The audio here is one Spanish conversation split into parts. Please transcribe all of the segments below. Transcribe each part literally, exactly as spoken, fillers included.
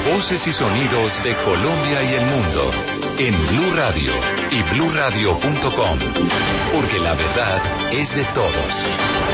Voces y sonidos de Colombia y el mundo en Blue Radio y blue radio punto com, porque la verdad es de todos.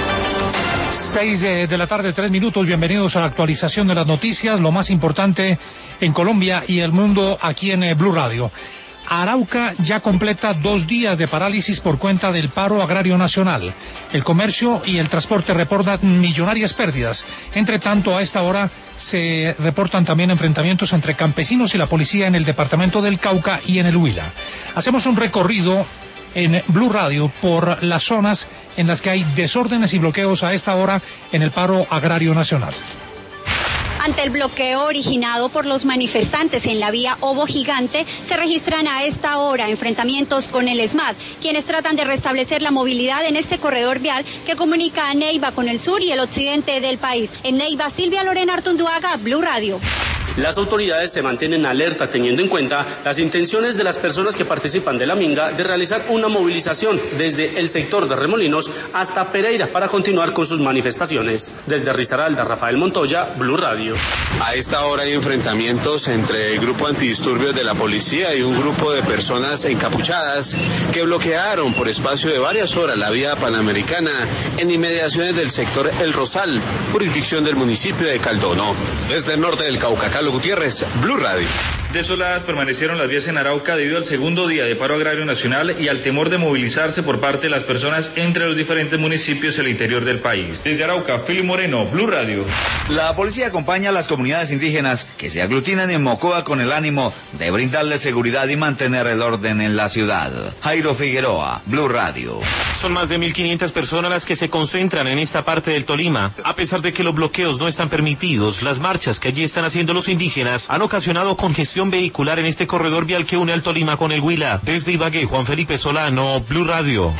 Seis de la tarde, tres minutos. Bienvenidos a la actualización de las noticias, lo más importante en Colombia y el mundo aquí en Blue Radio. Arauca ya completa dos días de parálisis por cuenta del paro agrario nacional. El comercio y el transporte reportan millonarias pérdidas. Entre tanto, a esta hora se reportan también enfrentamientos entre campesinos y la policía en el departamento del Cauca y en el Huila. Hacemos un recorrido en Blue Radio por las zonas en las que hay desórdenes y bloqueos a esta hora en el paro agrario nacional. Ante el bloqueo originado por los manifestantes en la vía Ovo Gigante, se registran a esta hora enfrentamientos con el ESMAD, quienes tratan de restablecer la movilidad en este corredor vial que comunica a Neiva con el sur y el occidente del país. En Neiva, Silvia Lorena Artunduaga, Blue Radio. Las autoridades se mantienen alerta teniendo en cuenta las intenciones de las personas que participan de la minga de realizar una movilización desde el sector de Remolinos hasta Pereira para continuar con sus manifestaciones. Desde Risaralda, Rafael Montoya, Blue Radio. A esta hora hay enfrentamientos entre el grupo antidisturbios de la policía y un grupo de personas encapuchadas que bloquearon por espacio de varias horas la vía panamericana en inmediaciones del sector El Rosal, jurisdicción del municipio de Caldono. Desde el norte del Cauca, Carlos Gutiérrez, Blue Radio. Desoladas permanecieron las vías en Arauca debido al segundo día de paro agrario nacional y al temor de movilizarse por parte de las personas entre los diferentes municipios del interior del país. Desde Arauca, Fili Moreno, Blue Radio. La policía acompaña a las comunidades indígenas que se aglutinan en Mocoa con el ánimo de brindarle seguridad y mantener el orden en la ciudad. Jairo Figueroa, Blue Radio. Son más de mil quinientas personas las que se concentran en esta parte del Tolima. A pesar de que los bloqueos no están permitidos, las marchas que allí están haciendo los indígenas han ocasionado congestión vehicular en este corredor vial que une al Tolima con el Huila. Desde Ibagué, Juan Felipe Solano, Blue Radio.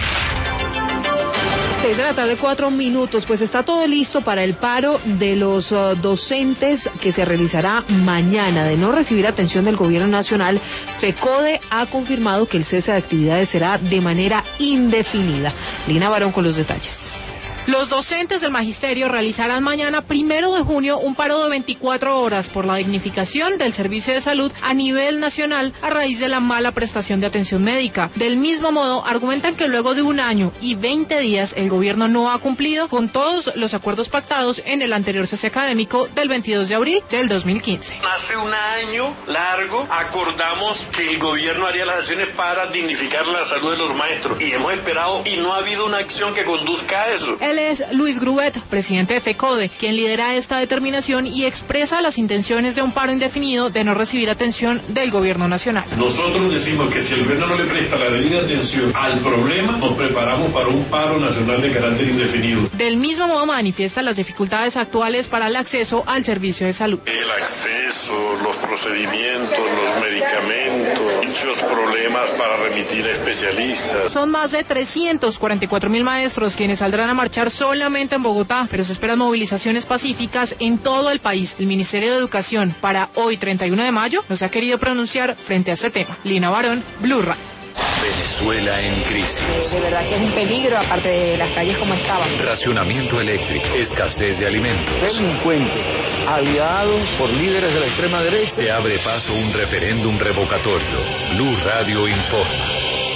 Seis de la tarde, cuatro minutos, pues está todo listo para el paro de los uh, docentes que se realizará mañana. De no recibir atención del gobierno nacional, FECODE ha confirmado que el cese de actividades será de manera indefinida. Lina Barón con los detalles. Los docentes del magisterio realizarán mañana, primero de junio, un paro de veinticuatro horas por la dignificación del servicio de salud a nivel nacional a raíz de la mala prestación de atención médica. Del mismo modo, argumentan que luego de un año y veinte días el gobierno no ha cumplido con todos los acuerdos pactados en el anterior cese académico del veintidós de abril del dos mil quince. Hace un año largo acordamos que el gobierno haría las acciones para dignificar la salud de los maestros y hemos esperado y no ha habido una acción que conduzca a eso. Él es Luis Grubet, presidente de FECODE, quien lidera esta determinación y expresa las intenciones de un paro indefinido de no recibir atención del gobierno nacional. Nosotros decimos que si el gobierno no le presta la debida atención al problema, nos preparamos para un paro nacional de carácter indefinido. Del mismo modo manifiesta las dificultades actuales para el acceso al servicio de salud. El acceso, los procedimientos, los medicamentos, muchos problemas para remitir a especialistas. Son más de trescientos cuarenta y cuatro mil maestros quienes saldrán a marchar solamente en Bogotá, pero se esperan movilizaciones pacíficas en todo el país. El Ministerio de Educación para hoy, treinta y uno de mayo, no se ha querido pronunciar frente a este tema. Lina Barón, Blue Radio. Venezuela en crisis. De verdad que es un peligro, aparte de las calles como estaban. Racionamiento eléctrico, escasez de alimentos. Delincuentes, aliados por líderes de la extrema derecha. Se abre paso un referéndum revocatorio. Blue Radio informa.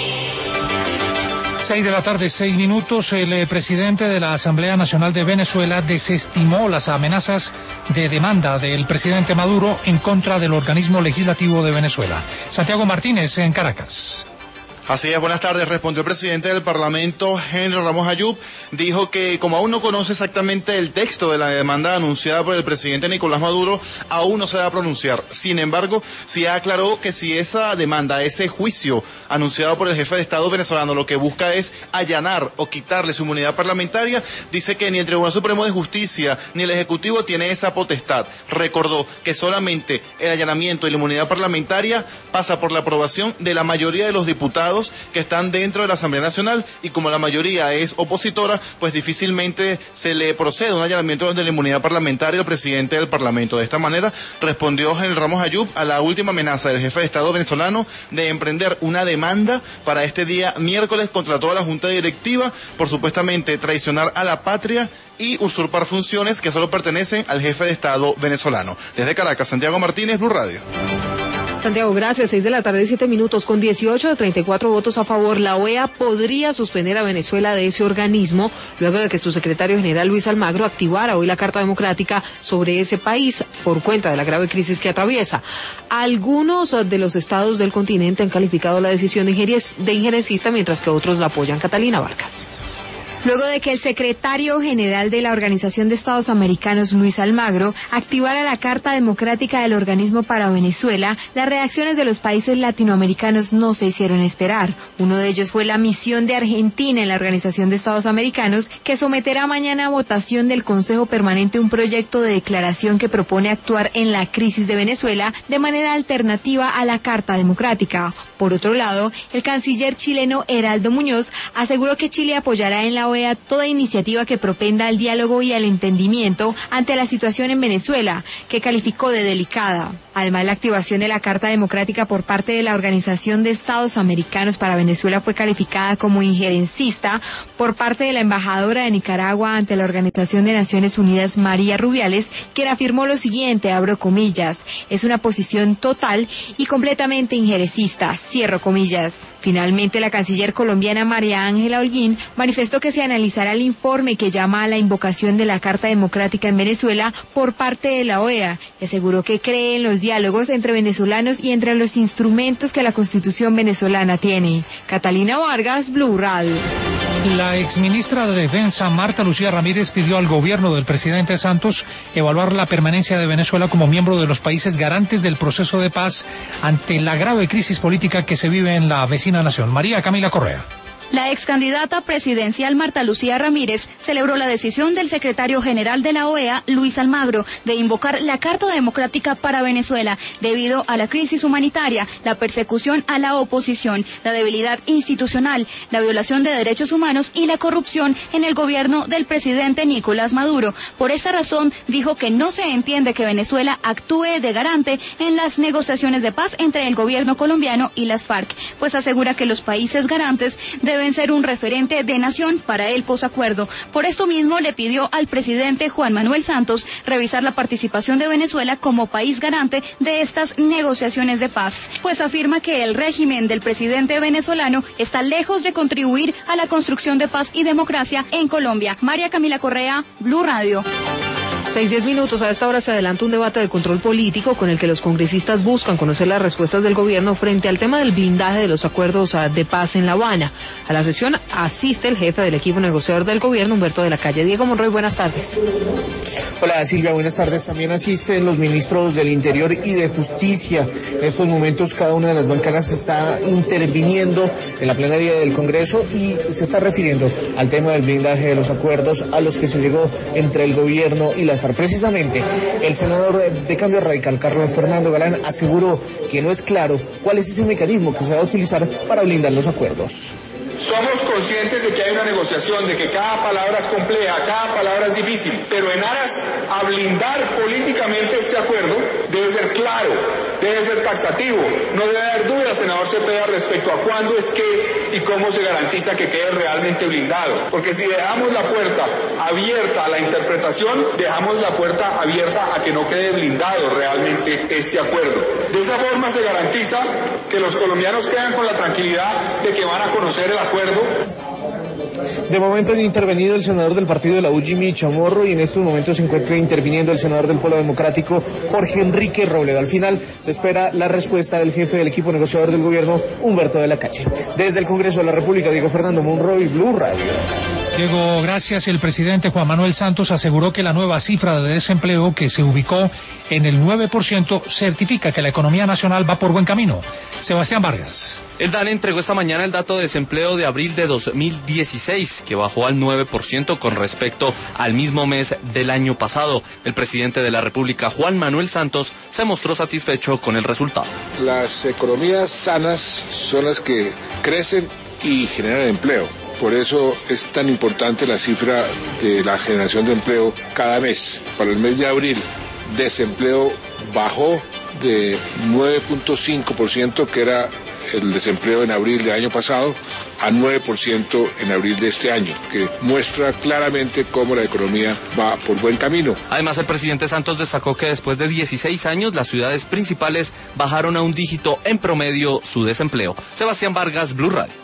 Seis de la tarde, seis minutos. El eh, presidente de la Asamblea Nacional de Venezuela desestimó las amenazas de demanda del presidente Maduro en contra del organismo legislativo de Venezuela. Santiago Martínez, en Caracas. Así es, buenas tardes. Respondió el presidente del Parlamento, Henry Ramos Ayub, dijo que como aún no conoce exactamente el texto de la demanda anunciada por el presidente Nicolás Maduro, aún no se va a pronunciar. Sin embargo, sí aclaró que si esa demanda, ese juicio anunciado por el jefe de Estado venezolano, lo que busca es allanar o quitarle su inmunidad parlamentaria, dice que ni el Tribunal Supremo de Justicia ni el Ejecutivo tiene esa potestad. Recordó que solamente el allanamiento y la inmunidad parlamentaria pasa por la aprobación de la mayoría de los diputados diputados que están dentro de la Asamblea Nacional, y como la mayoría es opositora, pues difícilmente se le procede un allanamiento de la inmunidad parlamentaria al presidente del Parlamento. De esta manera respondió Henry Ramos Ayub a la última amenaza del jefe de Estado venezolano de emprender una demanda para este día miércoles contra toda la junta directiva por supuestamente traicionar a la patria y usurpar funciones que solo pertenecen al jefe de Estado venezolano. Desde Caracas, Santiago Martínez, Blue Radio. Santiago, gracias. Seis de la tarde, siete minutos. Con dieciocho de treinta y cuatro votos a favor, la O E A podría suspender a Venezuela de ese organismo luego de que su secretario general Luis Almagro activara hoy la Carta Democrática sobre ese país por cuenta de la grave crisis que atraviesa. Algunos de los estados del continente han calificado la decisión de injerencista, mientras que otros la apoyan. Catalina Vargas. Luego de que el secretario general de la Organización de Estados Americanos, Luis Almagro, activara la Carta Democrática del organismo para Venezuela, las reacciones de los países latinoamericanos no se hicieron esperar. Uno de ellos fue la misión de Argentina en la Organización de Estados Americanos, que someterá mañana a votación del Consejo Permanente un proyecto de declaración que propone actuar en la crisis de Venezuela de manera alternativa a la Carta Democrática. Por otro lado, el canciller chileno Heraldo Muñoz aseguró que Chile apoyará en la O E A toda iniciativa que propenda al diálogo y al entendimiento ante la situación en Venezuela, que calificó de delicada. Además, la activación de la Carta Democrática por parte de la Organización de Estados Americanos para Venezuela fue calificada como injerencista por parte de la embajadora de Nicaragua ante la Organización de Naciones Unidas, María Rubiales, quien afirmó lo siguiente, abro comillas, es una posición total y completamente injerencista, cierro comillas. Finalmente, la canciller colombiana María Ángela Holguín manifestó que se analizará el informe que llama a la invocación de la Carta Democrática en Venezuela por parte de la O E A y aseguró que cree en los diálogos entre venezolanos y entre los instrumentos que la Constitución venezolana tiene. Catalina Vargas, Blue Radio. La exministra de Defensa, Marta Lucía Ramírez, pidió al gobierno del presidente Santos evaluar la permanencia de Venezuela como miembro de los países garantes del proceso de paz ante la grave crisis política que se vive en la vecina nación. María Camila Correa. La ex candidata presidencial Marta Lucía Ramírez celebró la decisión del secretario general de la O E A, Luis Almagro, de invocar la Carta Democrática para Venezuela debido a la crisis humanitaria, la persecución a la oposición, la debilidad institucional, la violación de derechos humanos y la corrupción en el gobierno del presidente Nicolás Maduro. Por esa razón, dijo que no se entiende que Venezuela actúe de garante en las negociaciones de paz entre el gobierno colombiano y las FARC, pues asegura que los países garantes deben ser un referente de nación para el posacuerdo. Por esto mismo le pidió al presidente Juan Manuel Santos revisar la participación de Venezuela como país garante de estas negociaciones de paz, pues afirma que el régimen del presidente venezolano está lejos de contribuir a la construcción de paz y democracia en Colombia. María Camila Correa, Blue Radio. Seis, diez minutos. A esta hora se adelanta un debate de control político con el que los congresistas buscan conocer las respuestas del gobierno frente al tema del blindaje de los acuerdos de paz en La Habana. A la sesión asiste el jefe del equipo negociador del gobierno, Humberto de la Calle. Diego Monroy, buenas tardes. Hola Silvia, buenas tardes. También asisten los ministros del Interior y de Justicia. En estos momentos cada una de las bancadas está interviniendo en la plenaria del Congreso y se está refiriendo al tema del blindaje de los acuerdos a los que se llegó entre el gobierno y las FARC. Precisamente, el senador de Cambio Radical, Carlos Fernando Galán, aseguró que no es claro cuál es ese mecanismo que se va a utilizar para blindar los acuerdos. Somos conscientes de que hay una negociación, de que cada palabra es compleja, cada palabra es difícil, pero en aras a blindar políticamente este acuerdo debe ser claro, debe ser taxativo, no debe haber dudas, senador Cepeda, respecto a cuándo es que y cómo se garantiza que quede realmente blindado, porque si dejamos la puerta abierta a la interpretación, dejamos la puerta abierta a que no quede blindado realmente este acuerdo. De esa forma se garantiza que los colombianos quedan con la tranquilidad de que van a conocer el acuerdo. De momento han intervenido el senador del partido de la U, Jimmy Chamorro, y en estos momentos se encuentra interviniendo el senador del Polo Democrático, Jorge Enrique Robledo. Al final se espera la respuesta del jefe del equipo negociador del gobierno, Humberto de la Calle. Desde el Congreso de la República, Diego Fernando Monroy, Blue Radio. Diego, gracias. El presidente Juan Manuel Santos aseguró que la nueva cifra de desempleo, que se ubicó en el nueve por ciento, certifica que la economía nacional va por buen camino. Sebastián Vargas. El DANE entregó esta mañana el dato de desempleo de abril de dos mil dieciséis, que bajó al nueve por ciento con respecto al mismo mes del año pasado. El presidente de la República, Juan Manuel Santos, se mostró satisfecho con el resultado. Las economías sanas son las que crecen y generan empleo. Por eso es tan importante la cifra de la generación de empleo cada mes. Para el mes de abril, desempleo bajó de nueve punto cinco por ciento, que era el desempleo en abril del año pasado, a nueve por ciento en abril de este año, que muestra claramente cómo la economía va por buen camino. Además, el presidente Santos destacó que después de dieciséis años, las ciudades principales bajaron a un dígito en promedio su desempleo. Sebastián Vargas, Blue Radio.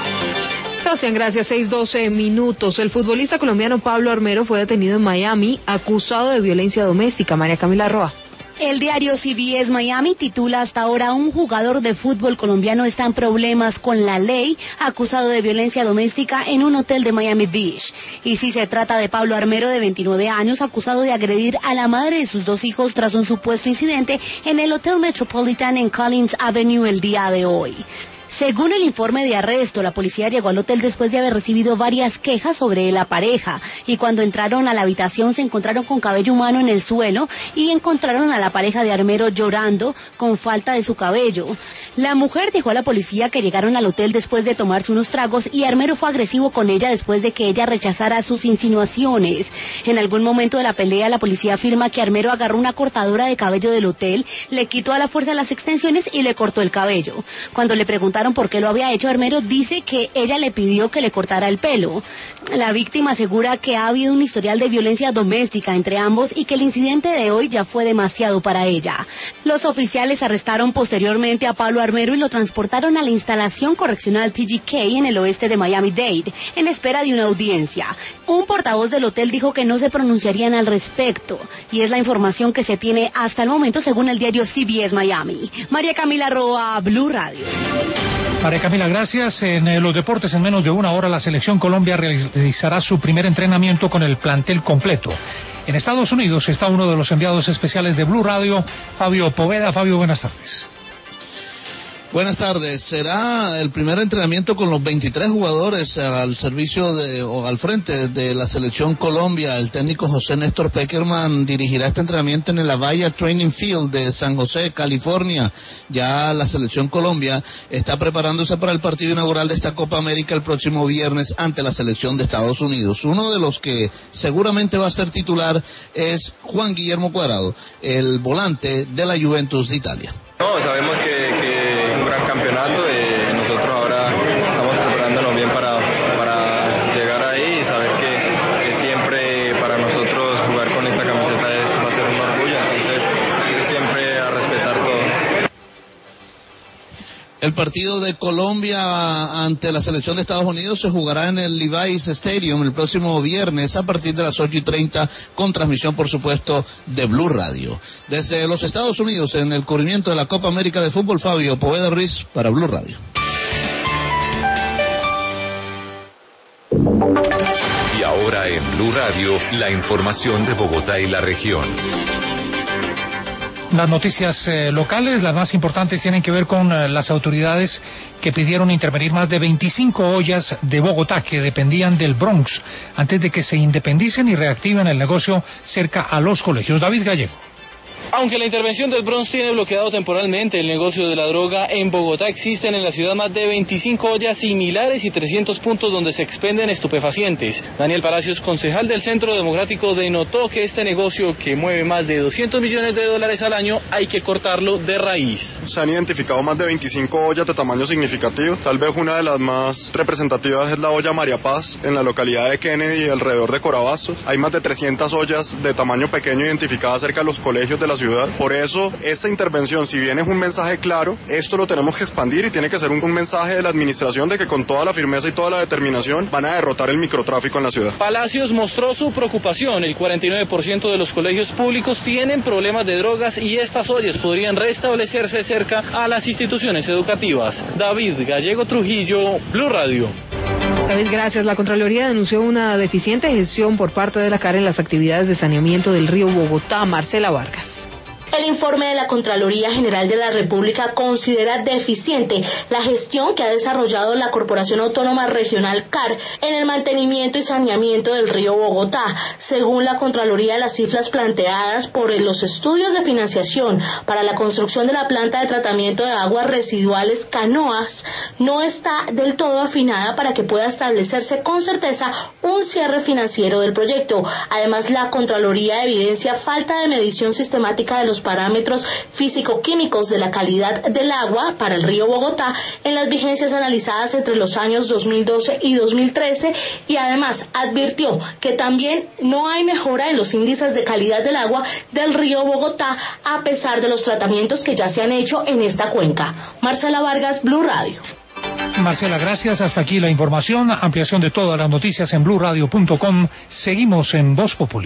Sebastián, gracias. seis doce minutos. El futbolista colombiano Pablo Armero fue detenido en Miami, acusado de violencia doméstica. María Camila Roa. El diario C B S Miami titula: hasta ahora un jugador de fútbol colombiano está en problemas con la ley, acusado de violencia doméstica en un hotel de Miami Beach. Y sí, se trata de Pablo Armero, de veintinueve años, acusado de agredir a la madre de sus dos hijos tras un supuesto incidente en el Hotel Metropolitan en Collins Avenue el día de hoy. Según el informe de arresto, la policía llegó al hotel después de haber recibido varias quejas sobre la pareja, y cuando entraron a la habitación se encontraron con cabello humano en el suelo y encontraron a la pareja de Armero llorando con falta de su cabello. La mujer dijo a la policía que llegaron al hotel después de tomarse unos tragos y Armero fue agresivo con ella después de que ella rechazara sus insinuaciones. En algún momento de la pelea, la policía afirma que Armero agarró una cortadora de cabello del hotel, le quitó a la fuerza las extensiones y le cortó el cabello. Cuando le preguntaron por qué lo había hecho, Armero dice que ella le pidió que le cortara el pelo. La víctima asegura que ha habido un historial de violencia doméstica entre ambos y que el incidente de hoy ya fue demasiado para ella. Los oficiales arrestaron posteriormente a Pablo Armero y lo transportaron a la instalación correccional T G K en el oeste de Miami-Dade, en espera de una audiencia. Un portavoz del hotel dijo que no se pronunciarían al respecto, y es la información que se tiene hasta el momento, según el diario C B S Miami. María Camila Roa, Blue Radio. María Camila, gracias. En eh, los deportes, en menos de una hora, la selección Colombia realizará su primer entrenamiento con el plantel completo. En Estados Unidos está uno de los enviados especiales de Blue Radio, Fabio Poveda. Fabio, buenas tardes. Buenas tardes. Será el primer entrenamiento con los veintitrés jugadores al servicio de, o al frente de la selección Colombia. El técnico José Néstor Peckerman dirigirá este entrenamiento en el Avaya Training Field de San José, California. Ya la selección Colombia está preparándose para el partido inaugural de esta Copa América el próximo viernes ante la selección de Estados Unidos. Uno de los que seguramente va a ser titular es Juan Guillermo Cuadrado, el volante de la Juventus de Italia. No, sabemos que, que es un gran campeonato, eh, nosotros ahora estamos preparándonos bien para, para llegar ahí y saber que, que siempre para nosotros jugar con esta camiseta es, va a ser un orgullo, entonces siempre a respetar todo. El partido de Colombia ante la selección de Estados Unidos se jugará en el Levi's Stadium el próximo viernes a partir de las ocho y treinta, con transmisión, por supuesto, de Blue Radio. Desde los Estados Unidos, en el cubrimiento de la Copa América de Fútbol, Fabio Poveda Ruiz para Blue Radio. Y ahora en Blue Radio, la información de Bogotá y la región. Las noticias eh, locales, las más importantes, tienen que ver con eh, las autoridades que pidieron intervenir más de veinticinco ollas de Bogotá que dependían del Bronx antes de que se independicen y reactiven el negocio cerca a los colegios. David Gallego. Aunque la intervención del Bronx tiene bloqueado temporalmente el negocio de la droga, en Bogotá existen en la ciudad más de veinticinco ollas similares y trescientos puntos donde se expenden estupefacientes. Daniel Palacios, concejal del Centro Democrático, denotó que este negocio, que mueve más de doscientos millones de dólares al año, hay que cortarlo de raíz. Se han identificado más de veinticinco ollas de tamaño significativo. Tal vez una de las más representativas es la olla María Paz, en la localidad de Kennedy y alrededor de Corabazo. Hay más de trescientas ollas de tamaño pequeño identificadas cerca de los colegios de la ciudad. Por eso, esta intervención, si bien es un mensaje claro, esto lo tenemos que expandir y tiene que ser un, un mensaje de la administración de que con toda la firmeza y toda la determinación van a derrotar el microtráfico en la ciudad. Palacios mostró su preocupación. El cuarenta y nueve por ciento de los colegios públicos tienen problemas de drogas y estas ollas podrían restablecerse cerca a las instituciones educativas. David Gallego Trujillo, Blue Radio. David, gracias. La Contraloría denunció una deficiente gestión por parte de la C A R en las actividades de saneamiento del río Bogotá. Marcela Vargas. El informe de la Contraloría General de la República considera deficiente la gestión que ha desarrollado la Corporación Autónoma Regional C A R en el mantenimiento y saneamiento del río Bogotá. Según la Contraloría, las cifras planteadas por los estudios de financiación para la construcción de la planta de tratamiento de aguas residuales Canoas no está del todo afinada para que pueda establecerse con certeza un cierre financiero del proyecto. Además, la Contraloría evidencia falta de medición sistemática de los parámetros físico-químicos de la calidad del agua para el río Bogotá en las vigencias analizadas entre los años dos mil doce y dos mil trece, y además advirtió que también no hay mejora en los índices de calidad del agua del río Bogotá a pesar de los tratamientos que ya se han hecho en esta cuenca. Marcela Vargas, Blue Radio. Marcela, gracias. Hasta aquí la información. Ampliación de todas las noticias en blue radio punto com. Seguimos en Voz Populi.